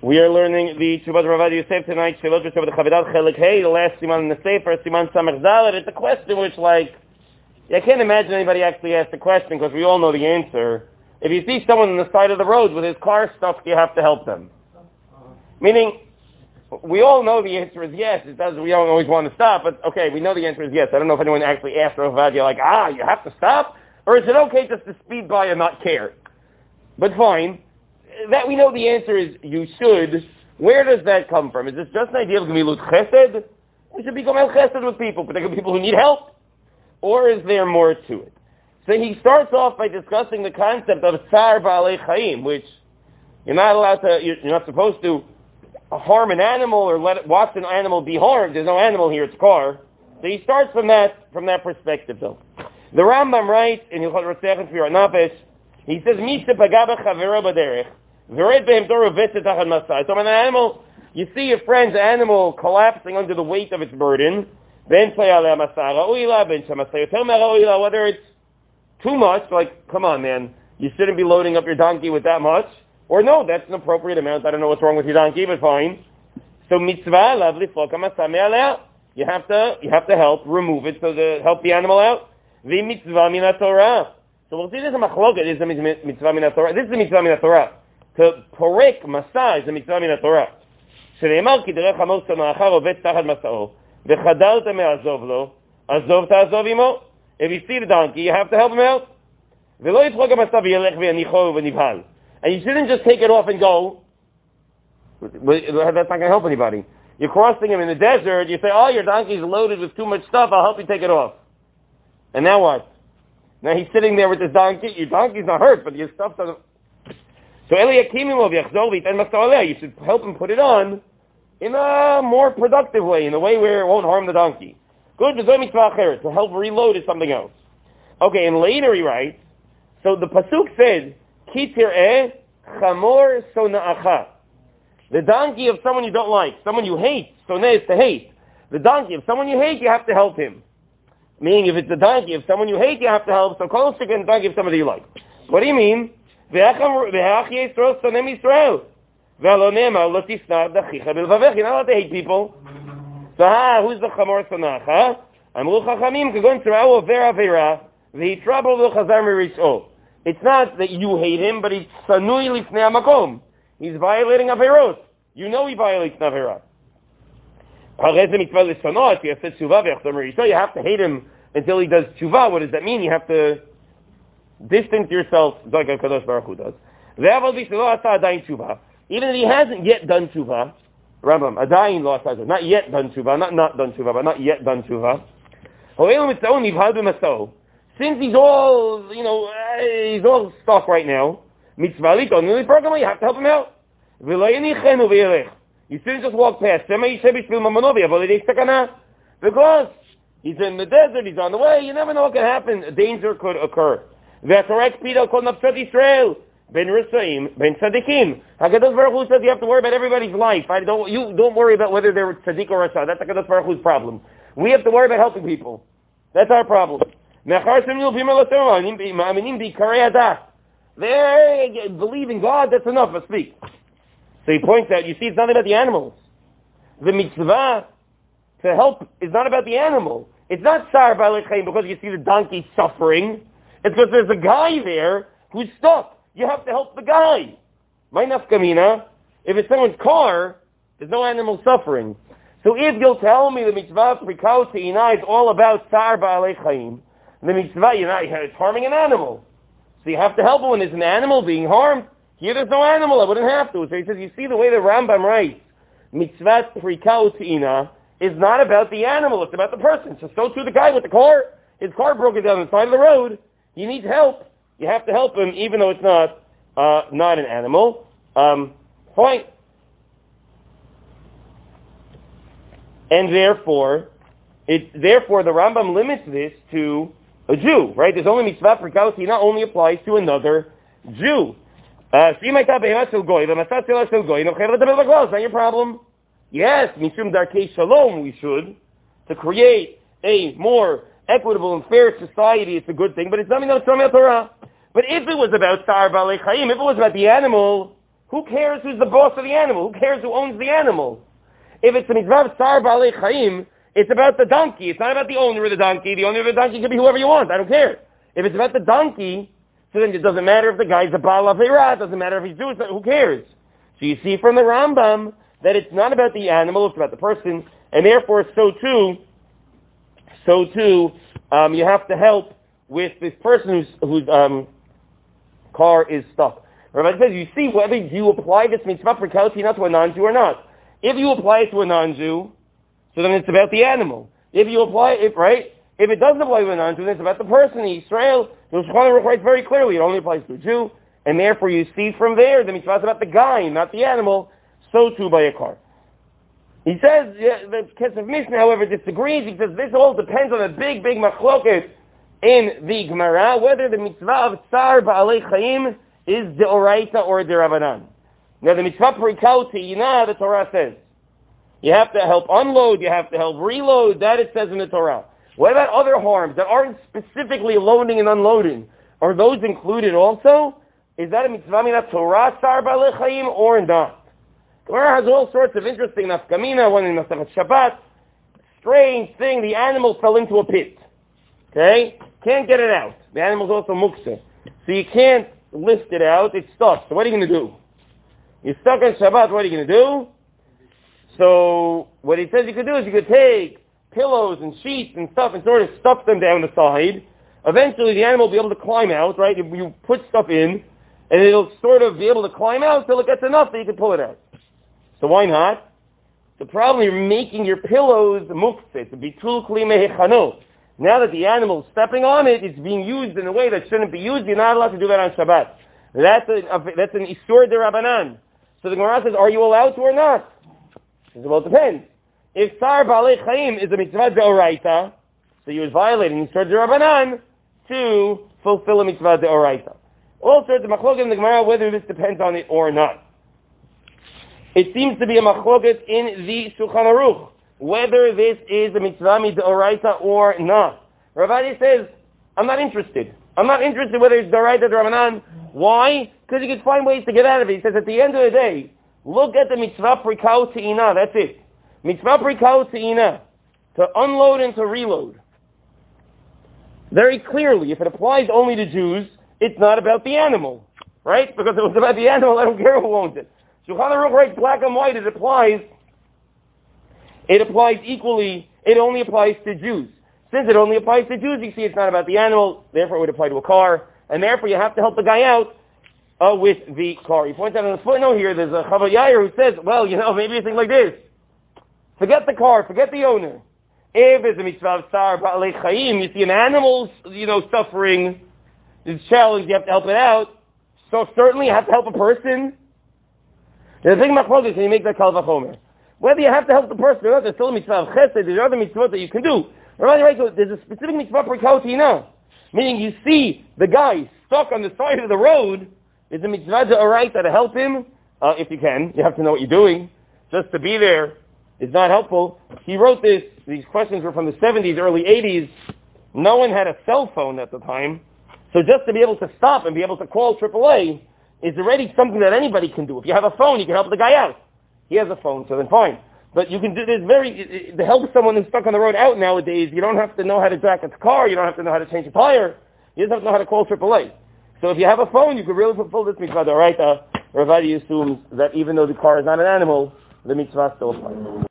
We are learning the Tzubat Rav Yosef tonight. The last Siman in the Sefer, Siman Samach Dalet. It's a question which, I can't imagine anybody actually asked the question because we all know the answer. If you see someone on the side of the road with his car stuck, you have to help them. Meaning, we all know the answer is yes. It does. We don't always want to stop, but okay, we know the answer is yes. I don't know if anyone actually asked Rav Vadia, you have to stop? Or is it okay just to speed by and not care? But fine. That we know the answer is you should. Where does that come from? Is this just an idea of Gemilut Chesed? We should be Gomel Chesed with people, particularly people who need help. Or is there more to it? So he starts off by discussing the concept of Tsar Ba'alei Chaim, which you're not supposed to harm an animal or watch an animal be harmed. There's no animal here, it's a car. So he starts from that perspective though. The Rambam writes in Hilchot Rotzech and Tfirat Nafesh, he says, Misha Pagaba Chavero Baderech. So when an animal, you see your friend's animal collapsing under the weight of its burden, whether it's too much, like, come on man, you shouldn't be loading up your donkey with that much, or no, that's an appropriate amount, I don't know what's wrong with your donkey, but fine. So mitzvah, you have to help remove it, help the animal out. The mitzvah min Torah. So we'll see this is a machloket, this is a mitzvah min Torah. This is a mitzvah min Torah. To porek masa is a mitzvah min Torah. שנאמר כי דרך עמוס המאחר עובד תחת מסעו וחדלת מעזוב לו, עזוב תעזוב עמו. If you see the donkey, you have to help him out. ולא יצחוק המסע וילך ויניחו ונבהל. And you shouldn't just take it off and go. That's not going to help anybody. You're crossing him in the desert, you say, your donkey's loaded with too much stuff, I'll help you take it off. And now what? Now he's sitting there with his donkey, your donkey's not hurt, but your stuff doesn't... So you should help him put it on in a more productive way, in a way where it won't harm the donkey. Good, to help reload is something else. Okay, and later he writes, so the pasuk said, Ki tir'eh chamor sona'acha. The donkey of someone you don't like, someone you hate, soneh is to hate. The donkey of someone you hate, you have to help him. Meaning if it's the donkey of someone you hate, you have to help, so call the donkey of somebody you like. What do you mean? You're not allowed to hate people. So who's the chamor sonach? It's not that you hate him, but it's sanui lifnei hamakom. He's violating averot. You know he violates averot. So you have to hate him until he does tshuva. What does that mean? You have to distance yourself, like a Kadosh Baruch Hu does. Even if he hasn't yet done tshuva, Rambam, adayin lo asa, not yet done tshuva, not done tshuva, but not yet done tshuva. Since he's all, he's all stuck right now, you have to help him out. You shouldn't just walk past him. Because he's in the desert, he's on the way, you never know what can happen. A danger could occur. V'atorek pidal kol nafshat Yisrael ben Risaim ben tzaddikim. Hakadosh Baruch Hu says you have to worry about everybody's life. You don't worry about whether they're tzaddik or rasha. That's Hakadosh Baruch Hu's problem. We have to worry about helping people. That's our problem. They believe in God. That's enough. Let's speak. So he points out. You see, it's not about the animals. The mitzvah to help is not about the animal. It's not Tsar Ba'alei Chaim because you see the donkey suffering. It's because there's a guy there who's stuck. You have to help the guy. My nafkamina, if it's someone's car, there's no animal suffering. So if you'll tell me the mitzvah prikau te'ina is all about Tsar Ba'alei Chaim, the mitzvah, it's harming an animal. So you have to help him when there's an animal being harmed. Here there's no animal, I wouldn't have to. So he says, you see the way the Rambam writes, mitzvah prikau te'ina is not about the animal, it's about the person. So too the guy with the car, his car broke down on the side of the road. He needs help. You have to help him, even though it's not an animal. Fine. And therefore the Rambam limits this to a Jew, right? There's only mitzvah prikau te'ina only applies to another Jew. It's not your problem. Yes, mishum darkei shalom, we should, to create a more equitable and fair society, it's a good thing, but it's something that's from Torah. But if it was about Tsar Ba'alei Chaim, if it was about the animal, Who cares who's the boss of the animal? Who cares who owns the animal? If it's a mitzvah of tsar ba'alei chayim, it's about the donkey. It's not about the owner of the donkey. The owner of the donkey can be whoever you want. I don't care. If it's about the donkey, so then it doesn't matter if the guy's a Baal Aveirah. It doesn't matter if he's Jewish. Who cares? So you see from the Rambam that it's not about the animal, it's about the person, and therefore so too, you have to help with this person whose car is stuck. Rabbi says, you see whether you apply this mitzvah prekauti not to a non-Jew or not. If you apply it to a non-Jew, so then it's about the animal. If you apply it, right? If it doesn't apply to a non-Jew, then it's about the person, the Israel. The Shulchan Aruch writes very clearly, it only applies to a Jew, and therefore you see from there, the mitzvah is about the guy, not the animal, so too by a car. He says, the Kesef Mishnah, however, disagrees. He says this all depends on a big machloket in the Gemara, whether the mitzvah of tsar ba'alei chayim is deoraita or derabanan. Now the mitzvah perikau te'ina, the Torah says, you have to help unload, you have to help reload, that it says in the Torah. What about other harms that aren't specifically loading and unloading? Are those included also? Is that a mitzvah mina Torah tsar ba'alei chayim or not? Gemara has all sorts of interesting nafkamina, one in Masechet Shabbat. Strange thing, the animal fell into a pit. Okay? Can't get it out. The animal's also muktzeh. So you can't lift it out, it's stuck. So what are you going to do? You're stuck on Shabbat, what are you going to do? So what he says you could do is you could take pillows and sheets and stuff and sort of stuff them down the side. Eventually the animal will be able to climb out, right? You put stuff in, and it'll sort of be able to climb out till it gets enough that you can pull it out. So why not? The problem, you're making your pillows muktzeh, to bitul kli mehechano. Now that the animal is stepping on it, it's being used in a way that shouldn't be used. You're not allowed to do that on Shabbat. That's an isur derabanan. So the Gemara says, are you allowed to or not? It well depends. If tsar ba'alei chayim is a mitzvah deoraita, so you're violating isur derabanan to fulfill a mitzvah deoraita. All sorts of machloket in the Gemara whether this depends on it or not. It seems to be a machloket in the Shulchan Aruch whether this is a mitzvah midoraita or not. Rav Adi says, I'm not interested. I'm not interested whether it's doraita or Ramanan. Why? Because you can find ways to get out of it. He says at the end of the day, look at the mitzvah prikau te'ina. That's it. Mitzvah prikau te'ina, to unload and to reload. Very clearly, if it applies only to Jews, it's not about the animal, right? Because if it was about the animal, I don't care who owns it. Shulchan Aruch writes black and white. It applies equally. It only applies to Jews. Since it only applies to Jews, you see it's not about the animal. Therefore, it would apply to a car, and therefore you have to help the guy out with the car. He points out on the footnote here. There's a Chava Yair who says, well, maybe you think like this: forget the car, forget the owner. If it's a mitzvah of tsar ba'alei chayim, you see an animal's suffering, it's challenged. You have to help it out. So certainly you have to help a person. The thing about Chodesh, can you make that kal vachomer? Whether you have to help the person or not, there's still a mitzvah of chesed, there's other mitzvot that you can do. Right, so there's a specific mitzvah for kautina, meaning you see the guy stuck on the side of the road, there's a mitzvah d'oraita to help him, if you can. You have to know what you're doing. Just to be there is not helpful. He wrote this, these questions were from the 70s, early 80s. No one had a cell phone at the time, so just to be able to stop and be able to call AAA is already something that anybody can do. If you have a phone, you can help the guy out. He has a phone, so then fine. But you can do this to help someone who's stuck on the road out nowadays, you don't have to know how to jack the car, you don't have to know how to change a tire, you just have to know how to call AAA. So if you have a phone, you could really fulfill this mitzvah. All right, Rav Adi assumes that even though the car is not an animal, the mitzvah still applies.